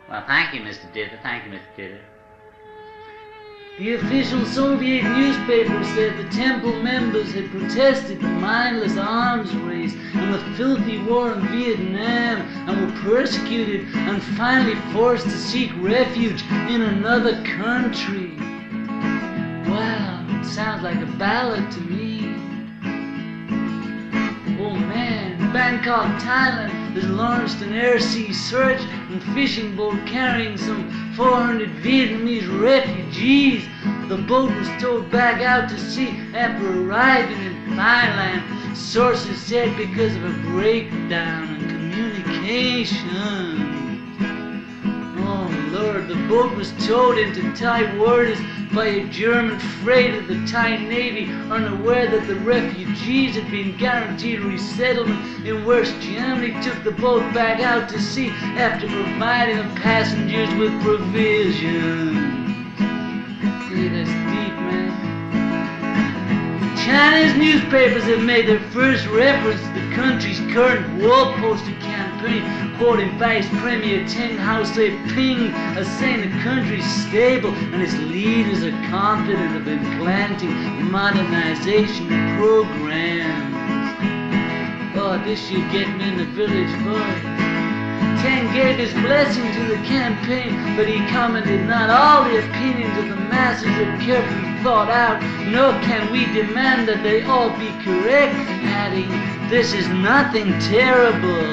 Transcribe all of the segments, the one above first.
Well, thank you, Mr. Dither. Thank you, Mr. Dither. The official Soviet newspaper said the temple members had protested the mindless arms race and the filthy war in Vietnam and were persecuted and finally forced to seek refuge in another country. Wow, it sounds like a ballad to me. Oh man, Bangkok, Thailand has launched an air-sea search and fishing boat carrying some 400 Vietnamese refugees. The boat was towed back out to sea after arriving in Thailand. Sources said because of a breakdown in communication. Oh Lord, the boat was towed into Thai waters by a German freighter. The Thai Navy, unaware that the refugees had been guaranteed resettlement in West Germany, took the boat back out to sea after providing the passengers with provisions. See, that's deep, man. Chinese newspapers have made their first reference to the country's current wall-poster campaign, quoting Vice Premier Teng Hau-se-ping as saying the country is stable and its leaders are confident of implanting modernization programs. Oh, this should get me in the village voice. Teng gave his blessing to the campaign, but he commented not all the opinions of the masses are carefully thought out, nor can we demand that they all be correct, adding, this is nothing terrible.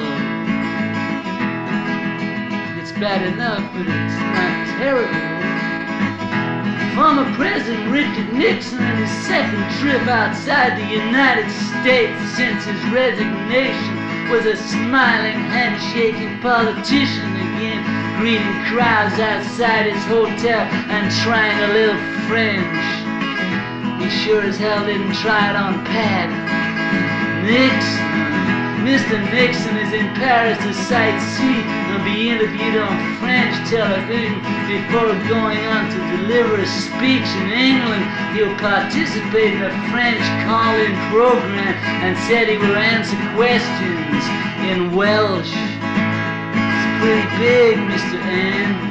It's bad enough, but it's not terrible. Former President Richard Nixon on his second trip outside the United States since his resignation was a smiling, handshaking politician again, greeting crowds outside his hotel and trying a little French. He sure as hell didn't try it on Pat. Mr. Nixon is in Paris to sightsee and be interviewed on French television before going on to deliver a speech in England. He'll participate in a French call-in program and said he will answer questions in Welsh. It's pretty big, Mr. N.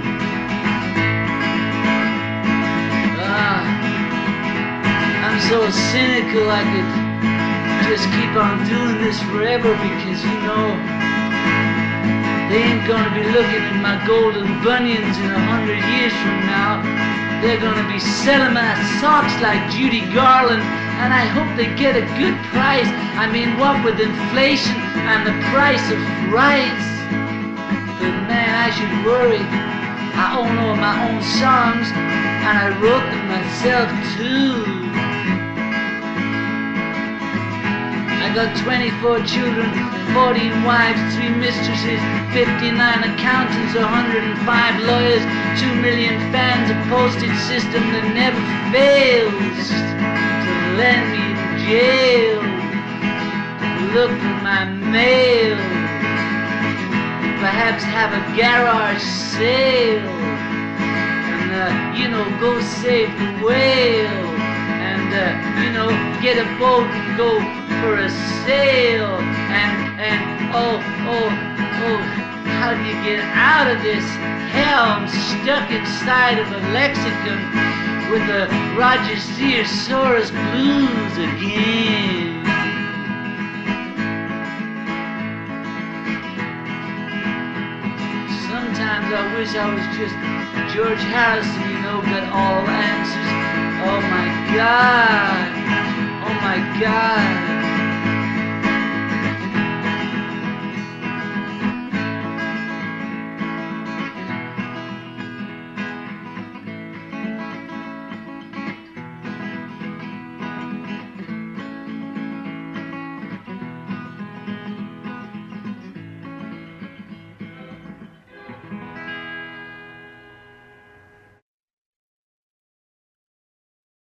I'm so cynical I could just keep on doing this forever because, you know, they ain't gonna be looking at my golden bunions in 100 years from now. They're gonna be selling my socks like Judy Garland, and I hope they get a good price. I mean, what with inflation and the price of rice. But man, I should worry. I own all my own songs, and I wrote them myself too. I got 24 children, 14 wives, 3 mistresses, 59 accountants, 105 lawyers, 2 million fans, a postage system that never fails to land me in jail. Look for my mail, perhaps have a garage sale, and you know, go save the whale, and you know, get a boat and go for a sail, and oh, how do you get out of this hell? I'm stuck inside of a lexicon with the Roger Sears blues again. Sometimes I wish I was just George Harrison, you know, got all answers. Oh my God, oh my God.